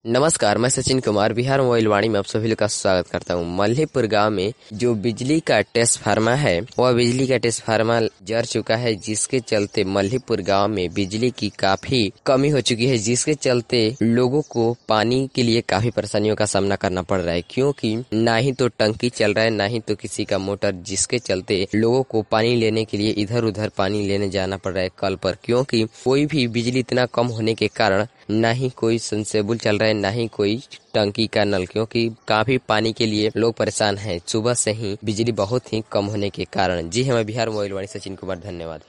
नमस्कार, मैं सचिन कुमार बिहार मोबाइल वाणी में आप सभी लोग का स्वागत करता हूँ। मल्हीपुर गांव में जो बिजली का ट्रांसफार्मर है वह बिजली का ट्रांसफार्मर जर चुका है, जिसके चलते मल्हीपुर गांव में बिजली की काफी कमी हो चुकी है, जिसके चलते लोगों को पानी के लिए काफी परेशानियों का सामना करना पड़ रहा है, क्योंकि ना ही तो टंकी चल रहा है ना ही तो किसी का मोटर, जिसके चलते लोगों को पानी लेने के लिए इधर उधर पानी लेने जाना पड़ रहा है कल पर, क्योंकि कोई भी बिजली इतना कम होने के कारण ना ही कोई सनसेबुल चल रहा है ना ही कोई टंकी का नल, क्योंकि काफी पानी के लिए लोग परेशान हैं सुबह से ही बिजली बहुत ही कम होने के कारण। जी हमें बिहार मोबाइल वाणी सचिन कुमार, धन्यवाद।